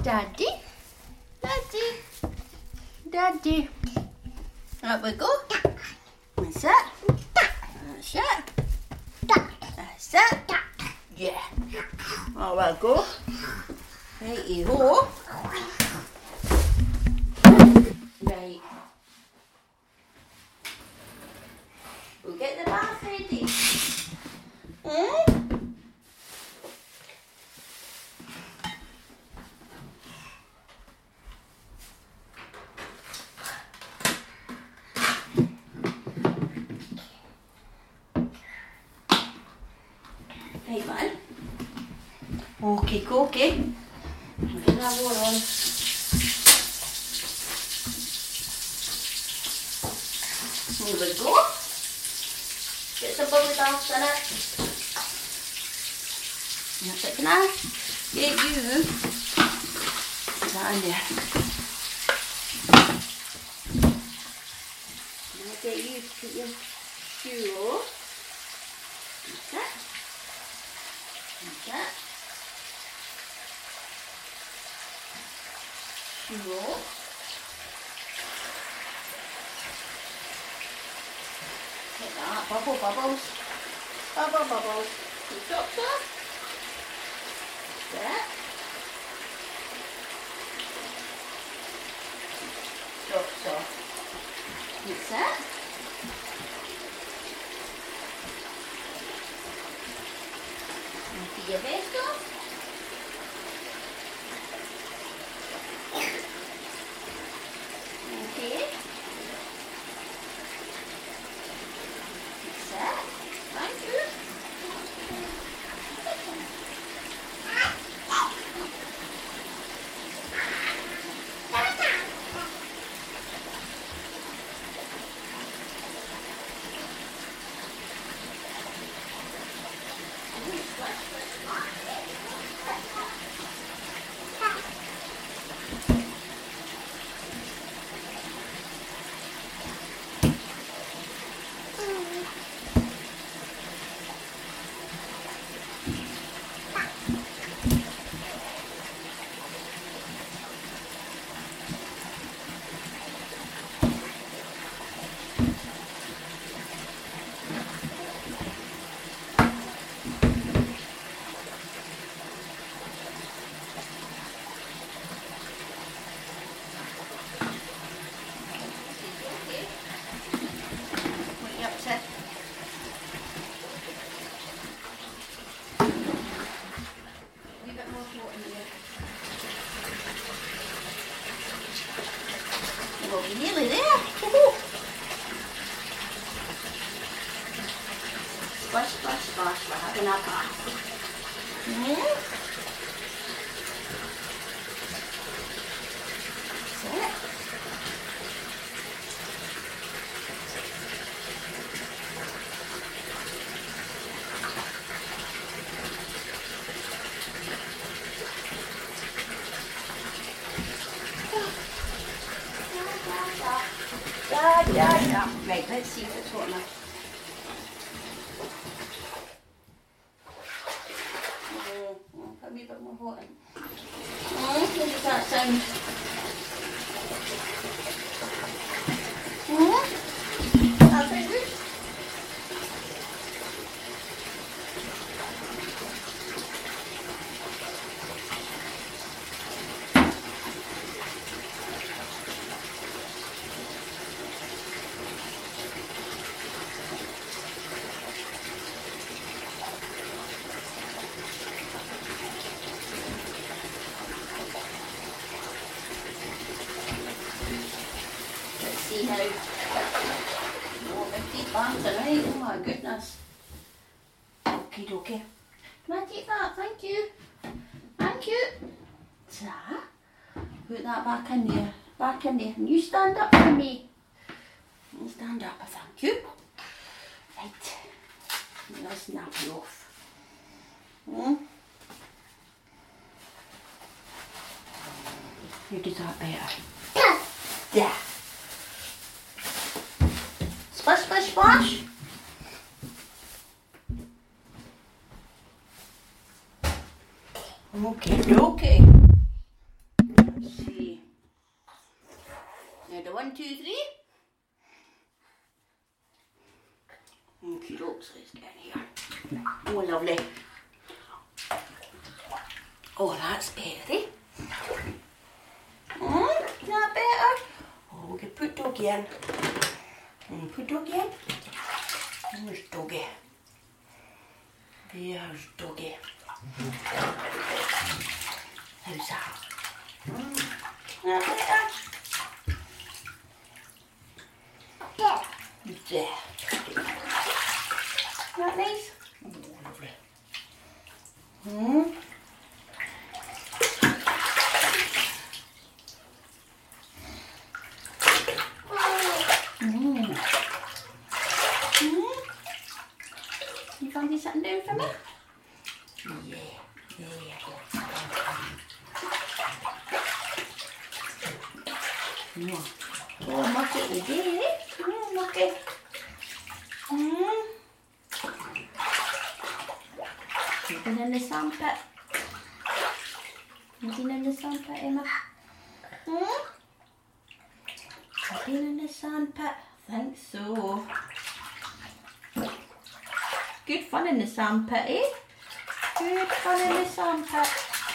Daddy. Daddy. Daddy. Up we go. That's it. That's it. That's it. Yeah. Up we go. Righty ho. Right. We'll get the bath ready. Right, man. Okay. Get that water on. Here we go. Get some bubbly baths in it. That's it. Can I get you that in there? Can I get you to put your shoe on? That's it. That's it. Shoe on. Like that. Bubbles. Bubbles. Good doctor. That. Doctor. That's it. And put your vest on. Okay. Thank you. Well, we're nearly there. Splash, we're having a bath. That's it. Yeah. Right, let's see if it's hot enough. Put a wee bit more hot in. How does that sound? That's very good. See how the deep bath tonight. Oh my goodness. Okay. Can I take that? Thank you. So, put that back in there. And you stand up for me. You stand up, thank you. Right. Let's snap you off. Who does that better? There. Splash. Okay. 1, 2, 3. Okie doke, so it's down here. Oh, lovely. Oh, that's better. That better? Oh, we can put doggy in. And put doggy in. And there's doggy. There's doggy. How's that? That better? There. That nice? Oh, lovely. You fancy sitting down for me? Yeah. Oh, muck it with it. Muck it. Even in the sandpit. Even in the sandpit, Emma. Been in the sandpit? I think so. Good fun in the sandpit, eh? Good fun in the sandpit.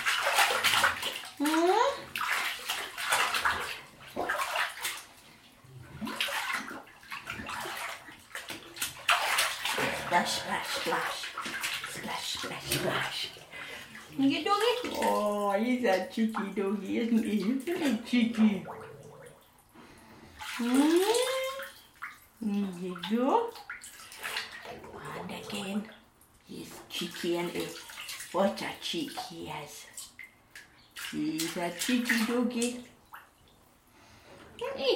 Splash, splash, splash. Splash, splash, splash. You get doggy? Oh, he's a cheeky doggy, isn't he? Very cheeky. There you go. And again, he's cheeky, isn't he? What a cheek he is. He's a cheeky doggy. Isn't he?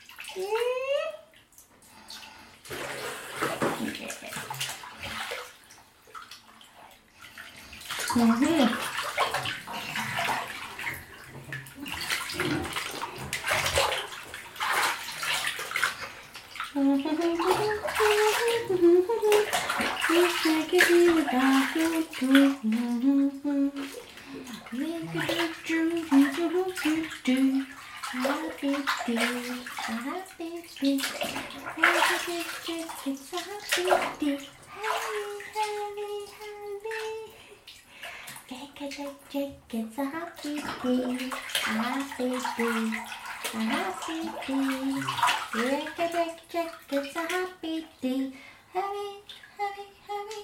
It's a happy day, a happy day, a happy day. Check, it's a happy day. Hurry, hurry, hurry.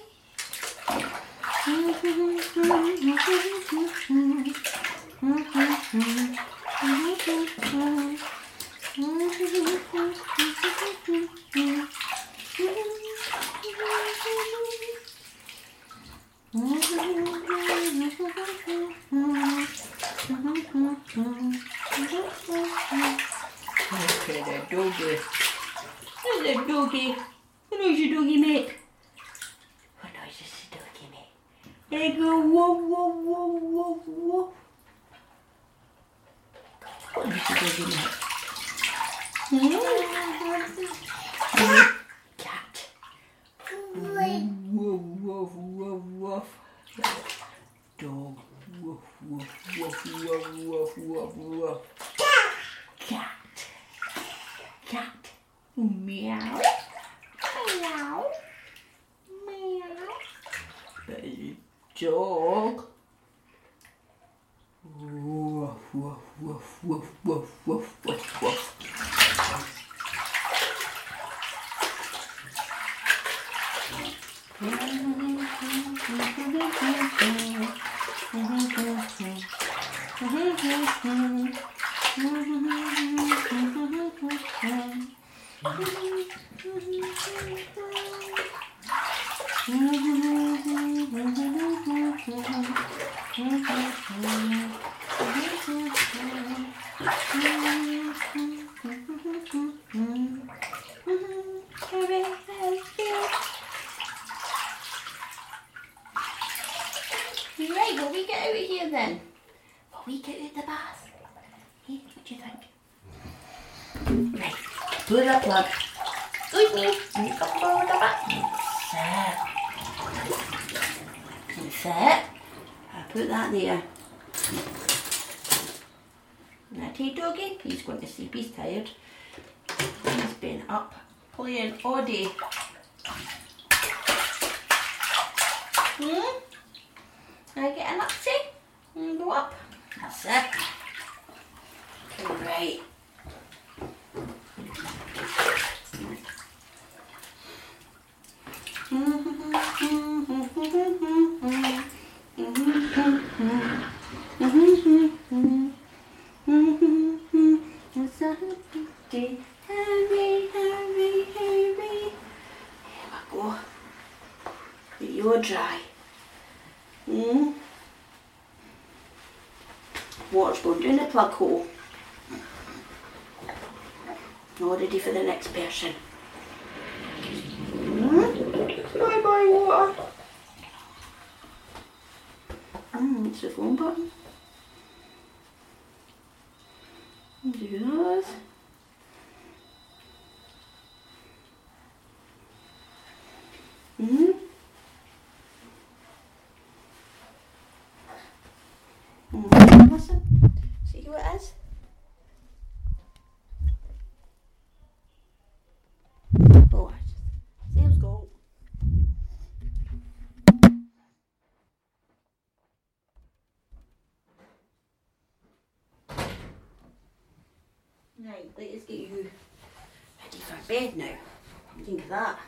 Okay, that doggy. There's a doggy. What noise your doggy make? What noise is the doggy make? They go woof, woof, woof, woof, woof. What noise the doggy make? Cat. Woof, woof, woof, woof. Dog. Woof, woof, woof, woof, woof, woof, woof. Cat. Cat. Meow. Meow. Meow. Hey, dog. Woof, woof, woof, woof, woof, woof, woof, woof. Right, will we get out of here then? Will we get out the bath? Hey, what do you think? Right, put the plug. Good me. You come forward a bit. That's it. I put that there. Now, hey doggy, he's going to sleep, he's tired. He's been up playing all day. I get an upsie and go up. That's it. Right. It's a happy day. Hurry, hurry, hurry. Here we go. You're dry. Water's going down the plug hole. All ready for the next person. Bye bye water. It's the phone button. Do those. Listen. See who it is? Oh, Sam's go. Right, let's get you ready for bed now. What do you think of that?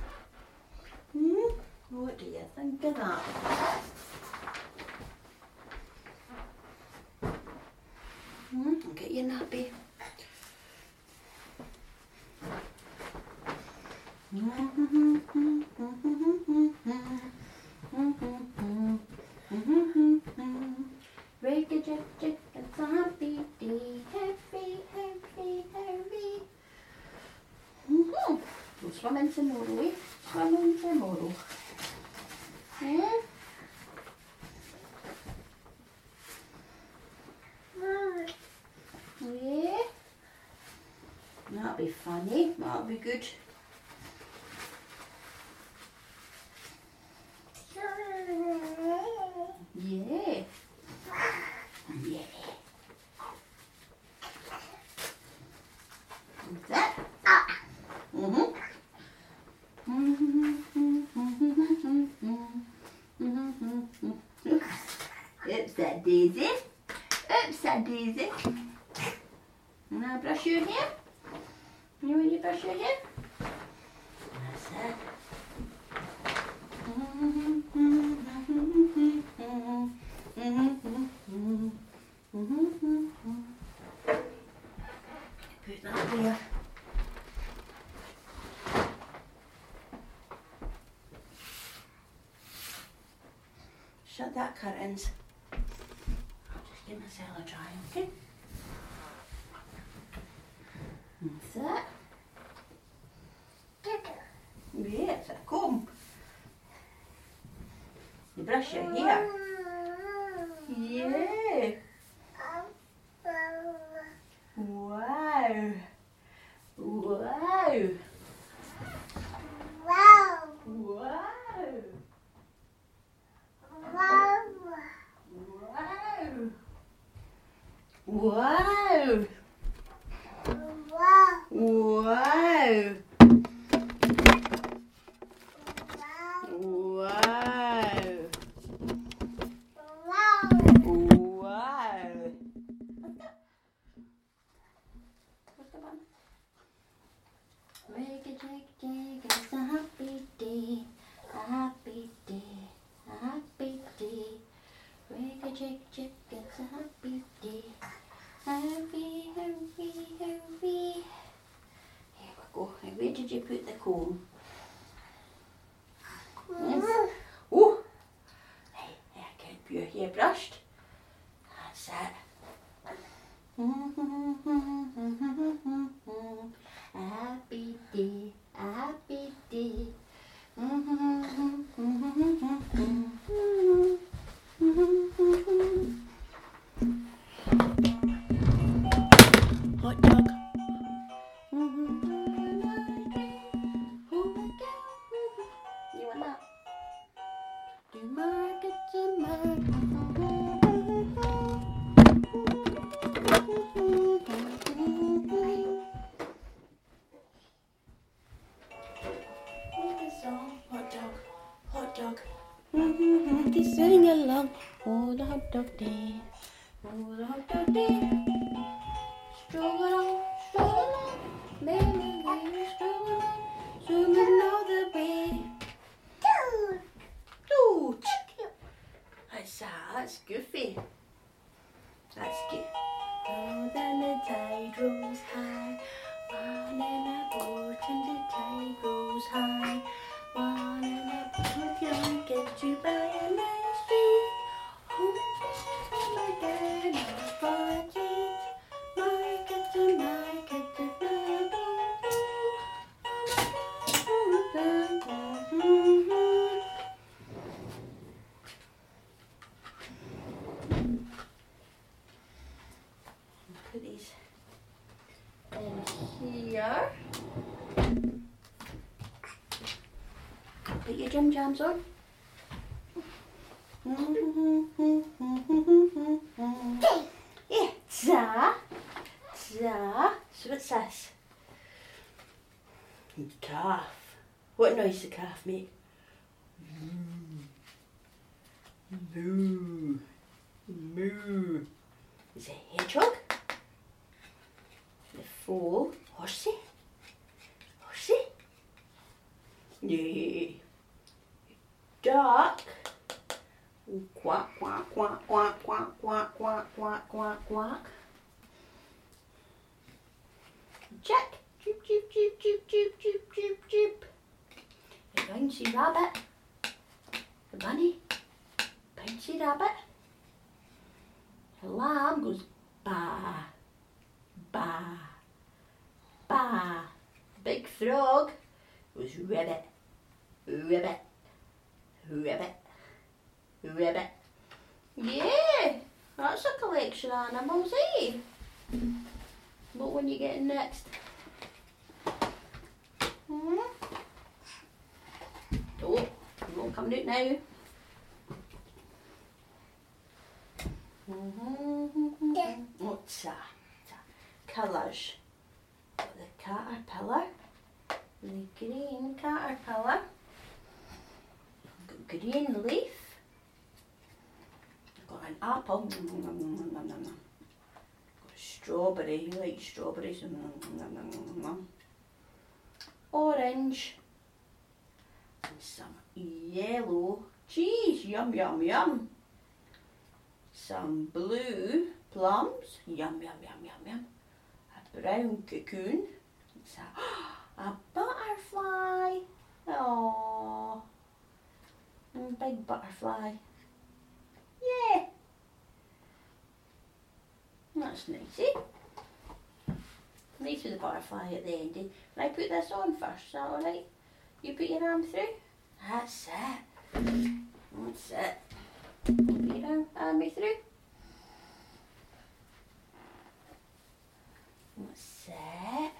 What do you think of that? I'll get you nappy. Break a jig jig, it's a happy day. Hurry, hurry, hurry. We'll swim in tomorrow, eh? Swim in tomorrow. Yeah. That'll be funny. That'll be good. Yeah. Yeah. That. Oops, that daisy. Oops, that daisy. Now brush your hair. You want to brush your hair? That's it. Put that there. Shut that curtains. I'll just give myself a dry, okay? That's it. Yeah, it's a comb. You brush your hair. Yeah. Wow. Wow. Wow. Wow. Wow. Wake a jig jig, it's a happy day, a happy day, a happy day. Wake a jig jig, it's a happy day. Hurry, hurry, hurry. Here we go. Now where did you put the comb? Yes. Oh! Hey, I can put your hair brushed. That's it. Happy day, happy day. Hot dog. You want that? Do market to market. hot dog day. Oh, the hot dog day. Stroll along, merrily stroll along, zooming all the way. Toot! That's goofy. That's good. Oh, then the tide rose high. One in a boat and the tide rose high. One in a boat, young, get you by a nice street. Home again, off for a treat. Market to market to put these in here. Put your Jim Jams on. Yeah, za. So what's this? Calf. What noise does the calf make? Moo. Moo. Is it a hedgehog? The foal. Horsey. Yeah. Duck. Quack, quack, quack, quack, quack, quack, quack, quack, quack, quack. Chick. Cheep, cheep, cheep, cheep, cheep, cheep, cheep, cheep. The bouncy rabbit. The bunny. Bouncy rabbit. The lamb goes ba, ba, ba. Big frog goes ribbit, ribbit, ribbit, ribbit. Yeah, that's a collection of animals, eh? What one you getting next? Oh, not coming out now. What's that? Colours. Got the caterpillar, the green caterpillar, got green leaf, got an apple, got a strawberry, you like strawberries, orange, and some yellow cheese, yum yum yum. Some blue plums, yum yum yum yum yum. A brown cocoon, it's a butterfly, oh, big butterfly, yeah, that's nice, eh? Nice with the butterfly at the end, eh? Can I put this on first, is that alright? You put your arm through, that's it, that's it. Put your arm through. That's it.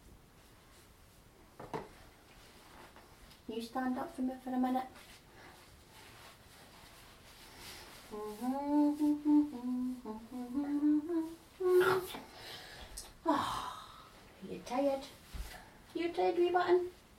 You stand up for me for a minute. Oh, you tired? You tired, wee button?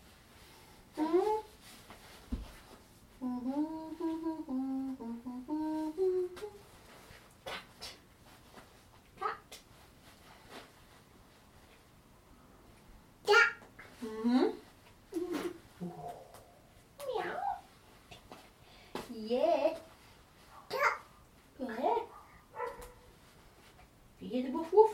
Yeah. Yeah. You hear the woof woof?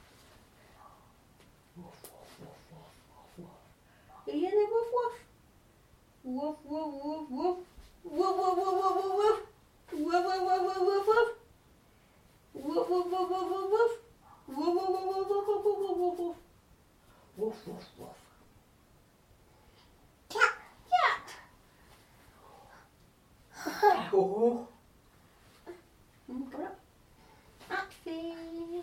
Woof woof woof woof woof woof. You hear the woof woof? Woof woof woof woof. Woof woof woof woof woof woof. Woof woof woof woof woof woof. Woof woof woof woof woof woof. Woof woof woof woof woof woof woof woof woof. Woof woof woof. Cat. Oh. Come up. Axie.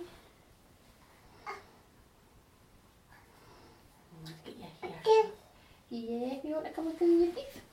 Let's get you here. Yeah, you want to come and clean your teeth?